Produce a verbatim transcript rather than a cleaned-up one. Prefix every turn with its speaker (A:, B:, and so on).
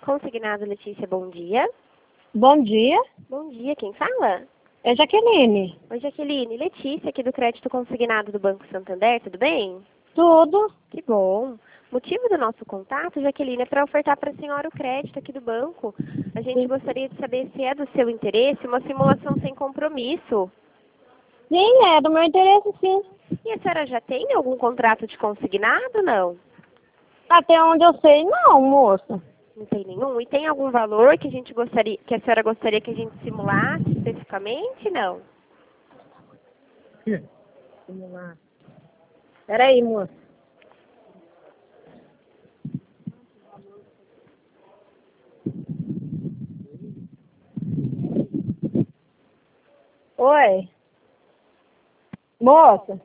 A: Consignado Letícia, bom dia.
B: Bom dia,
A: Bom dia, quem fala?
B: é Jaqueline.
A: Oi, Jaqueline. Letícia, aqui do Crédito Consignado do Banco Santander, tudo bem?
B: Tudo?
A: Que bom. Motivo do nosso contato, Jaqueline, é para ofertar para a senhora o crédito aqui do banco. A gente
B: Sim.
A: gostaria de saber se é do seu interesse uma simulação sem compromisso.
B: Sim, é do meu interesse, sim.
A: E a senhora já tem algum contrato de consignado, não?
B: Até onde eu sei, não, moça.
A: Não tem nenhum? E tem algum valor que a gente gostaria, que a senhora gostaria que a gente simulasse especificamente, não?
B: Vamos lá. Peraí, moça. Oi. Moça,